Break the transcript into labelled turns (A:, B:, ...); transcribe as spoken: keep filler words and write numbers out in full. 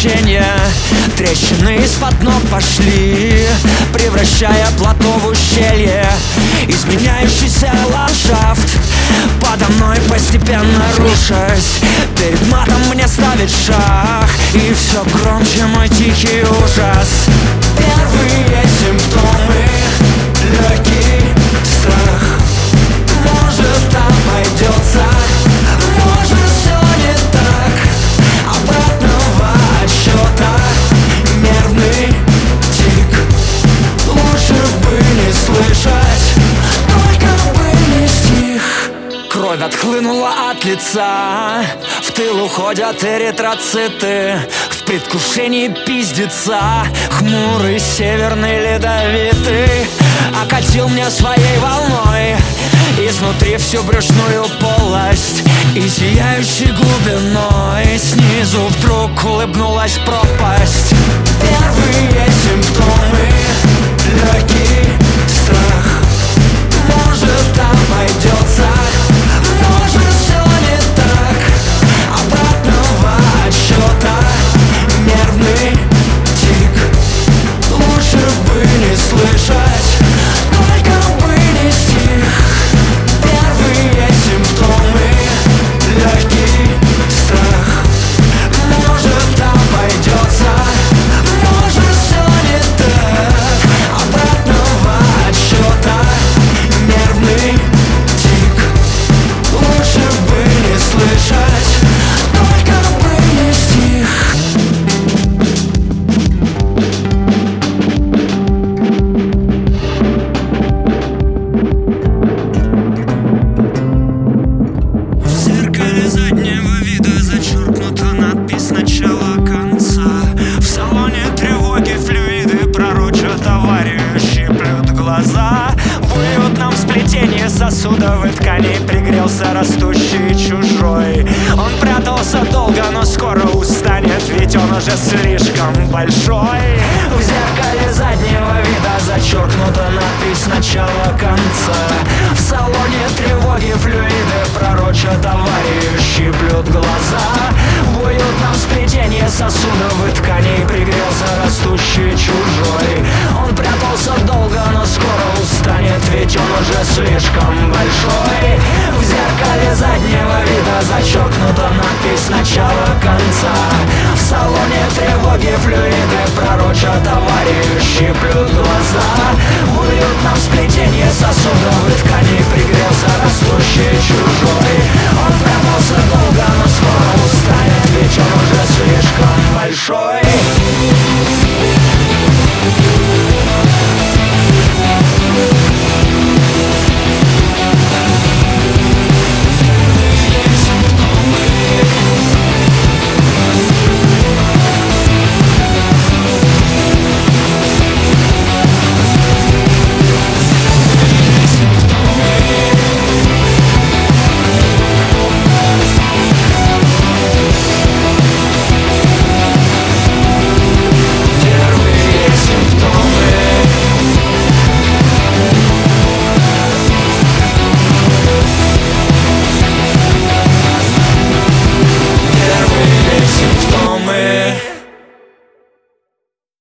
A: смещения. Трещины из-под ног пошли, превращая плато в ущелье. Изменяющийся ландшафт подо мной постепенно рушась. Перед матом мне ставит шаг, и все громче мой тихий ужас. Первые симптомы — легкий страх. Может, обойдется, может, все не так. Обратного отсчета нервный тик. Лучше бы не слышать, только бы не стих. Кровь отхлынула от лица, в тыл уходят эритроциты. В предвкушении пиздеца хмурый северный ледовитый окатил меня своей волной изнутри всю брюшную полость. И сияющей глубиной снизу вдруг улыбнулась пропасть. Первые симптомы — легкий страх. Может, обойдется, может, все не так. Обратного отсчета нервный тик. Лучше бы не слышать, только бы не стих. Первые симптомы — легкий страх. Может, обойдется, может, все не так. Обратного отсчета нервный тик. Лучше бы не слышать, только бы не стих. В зеркале заднего вида зачеркнута надпись начала конца. В салоне тревоги флюиды пророчат аварию, щиплют глаза. В уютном сплетении сосудов и тканей пригрелся растущий чужой. Он прятался долго, но скоро устанет, ведь он уже слишком большой. В зеркале заднего вида зачеркнута надпись начала конца. В салоне тревоги флюиды пророчат аварию, щиплют глаза. В уютном сплетении сосудов и тканей пригрелся растущий чужой. Он прятался долго, но скоро устанет, ведь он уже слишком большой. В зеркале заднего вида зачеркнута надпись начала конца. В салоне тревоги флюиды пророчат аварию, щиплют глаза. В уютном сплетении сосудов и тканей пригрелся растущий чужой. Он прятался долго, но скоро устанет, ведь он